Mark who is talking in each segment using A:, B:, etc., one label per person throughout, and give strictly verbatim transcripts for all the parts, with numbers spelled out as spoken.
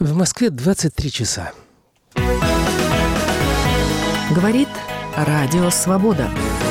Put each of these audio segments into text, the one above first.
A: В Москве двадцать три часа.
B: Говорит Радио Свобода.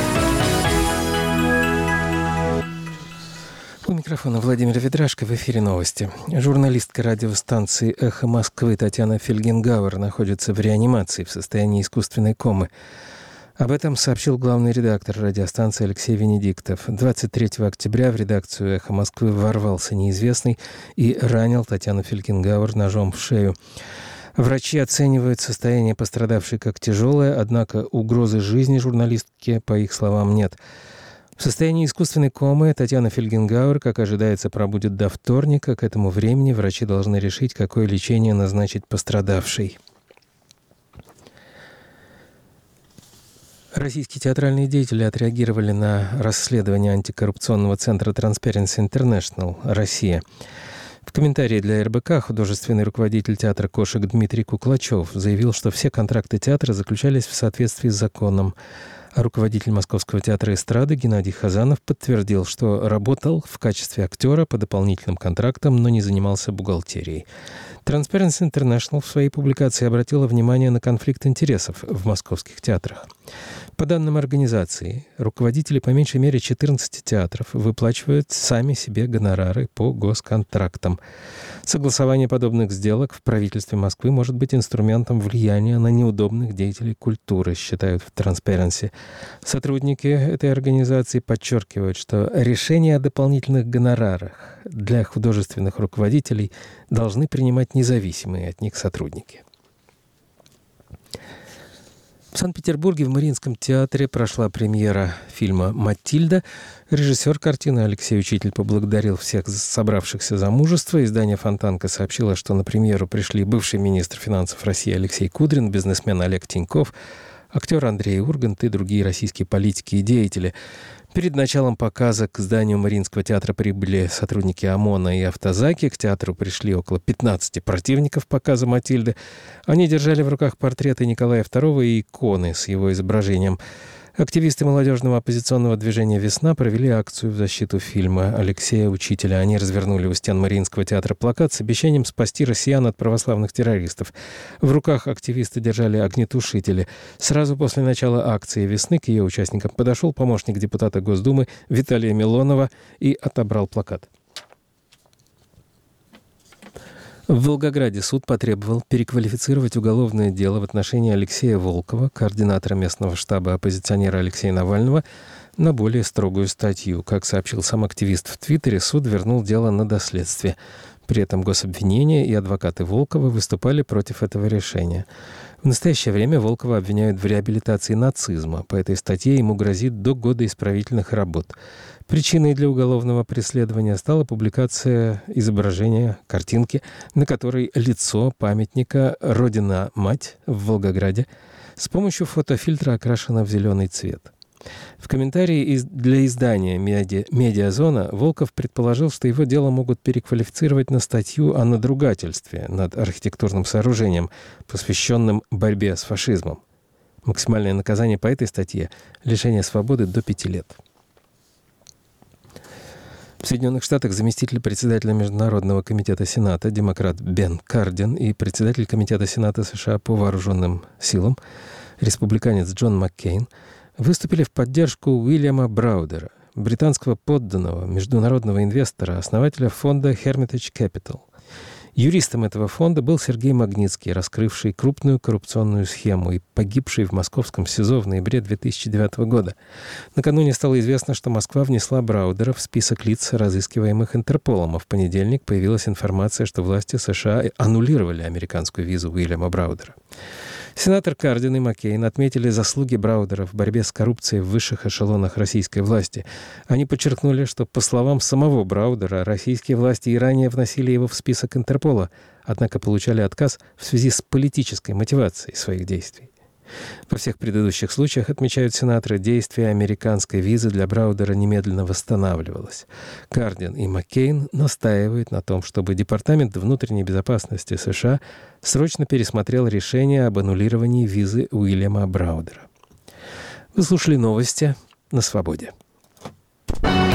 A: У микрофона Владимир Ведрашко, в эфире новости. Журналистка радиостанции «Эхо Москвы» Татьяна Фельгенгауэр находится в реанимации в состоянии искусственной комы. Об этом сообщил главный редактор радиостанции Алексей Венедиктов. двадцать третьего октября в редакцию «Эхо Москвы» ворвался неизвестный и ранил Татьяну Фельгенгауэр ножом в шею. Врачи оценивают состояние пострадавшей как тяжелое, однако угрозы жизни журналистки, по их словам, нет. В состоянии искусственной комы Татьяна Фельгенгауэр, как ожидается, пробудет до вторника. К этому времени врачи должны решить, какое лечение назначить пострадавшей. Российские театральные деятели отреагировали на расследование антикоррупционного центра Transparency International «Россия». В комментарии для эр бэ ка художественный руководитель театра «Кошек» Дмитрий Куклачев заявил, что все контракты театра заключались в соответствии с законом. А руководитель Московского театра эстрады Геннадий Хазанов подтвердил, что работал в качестве актера по дополнительным контрактам, но не занимался бухгалтерией. Transparency International в своей публикации обратила внимание на конфликт интересов в московских театрах. По данным организации, руководители по меньшей мере четырнадцати театров выплачивают сами себе гонорары по госконтрактам. Согласование подобных сделок в правительстве Москвы может быть инструментом влияния на неудобных деятелей культуры, считают в Transparency. Сотрудники этой организации подчеркивают, что решения о дополнительных гонорарах для художественных руководителей должны принимать независимые от них сотрудники. В Санкт-Петербурге в Мариинском театре прошла премьера фильма «Матильда». Режиссер картины Алексей Учитель поблагодарил всех собравшихся за мужество. Издание «Фонтанка» сообщило, что на премьеру пришли бывший министр финансов России Алексей Кудрин, бизнесмен Олег Тиньков, актер Андрей Ургант и другие российские политики и деятели. Перед началом показа к зданию Мариинского театра прибыли сотрудники ОМОНа и автозаки. К театру пришли около пятнадцати противников показа «Матильды». Они держали в руках портреты Николая второго и иконы с его изображением. Активисты молодежного оппозиционного движения «Весна» провели акцию в защиту фильма Алексея Учителя. Они развернули у стен Мариинского театра плакат с обещанием спасти россиян от православных террористов. В руках активисты держали огнетушители. Сразу после начала акции «Весны» к ее участникам подошел помощник депутата Госдумы Виталия Милонова и отобрал плакат. В Волгограде суд потребовал переквалифицировать уголовное дело в отношении Алексея Волкова, координатора местного штаба оппозиционера Алексея Навального, на более строгую статью. Как сообщил сам активист в Твиттере, суд вернул дело на доследствие. При этом гособвинение и адвокаты Волкова выступали против этого решения. В настоящее время Волкова обвиняют в реабилитации нацизма. По этой статье ему грозит до года исправительных работ. Причиной для уголовного преследования стала публикация изображения картинки, на которой лицо памятника «Родина-мать» в Волгограде с помощью фотофильтра окрашено в зеленый цвет. В комментарии для издания «Медиазона» Волков предположил, что его дело могут переквалифицировать на статью о надругательстве над архитектурным сооружением, посвященным борьбе с фашизмом. Максимальное наказание по этой статье – лишение свободы до пяти лет. В Соединенных Штатах заместитель председателя Международного комитета Сената, демократ Бен Кардин, и председатель Комитета Сената США по вооруженным силам, республиканец Джон Маккейн, выступили в поддержку Уильяма Браудера, британского подданного, международного инвестора, основателя фонда Hermitage Capital. Юристом этого фонда был Сергей Магнитский, раскрывший крупную коррупционную схему и погибший в московском СИЗО в ноябре две тысячи девятого года. Накануне стало известно, что Москва внесла Браудера в список лиц, разыскиваемых Интерполом, а в понедельник появилась информация, что власти США аннулировали американскую визу Уильяма Браудера. Сенатор Кардин и Маккейн отметили заслуги Браудера в борьбе с коррупцией в высших эшелонах российской власти. Они подчеркнули, что, по словам самого Браудера, российские власти и ранее вносили его в список Интерпола, однако получали отказ в связи с политической мотивацией своих действий. Во всех предыдущих случаях, отмечают сенаторы, действие американской визы для Браудера немедленно восстанавливалось. Кардин и Маккейн настаивают на том, чтобы Департамент внутренней безопасности США срочно пересмотрел решение об аннулировании визы Уильяма Браудера. Вы слушали новости на Свободе.